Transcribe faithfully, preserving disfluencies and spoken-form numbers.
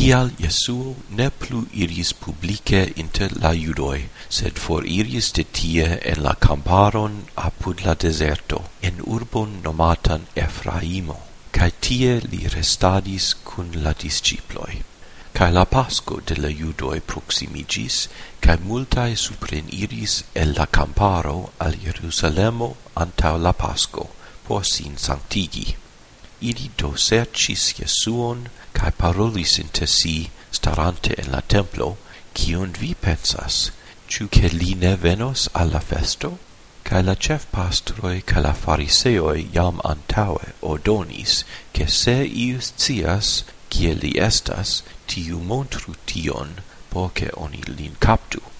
Tial Jesuo ne plu iris publice inter la Judoi, sed for iris de tie en la camparon apud la deserto, en urbon nomatan Ephraimo, cae tie li restadis cun la disciploi. Cae la Pasco de la Judoi proximigis, cae multae supreniris el la camparo al Jerusalemo antau la Pasco, por sin sanctigi. Ili do sercis Jesuon, cae parolis inter si, starante en la templo, Cion vi pensas? Ciu che li ne venos alla festo? Cae la cef pastroi cae la fariseoi jam antaue ordonis, che se ius scias, kie li estas, tiu montru tion, porce oni lin captu.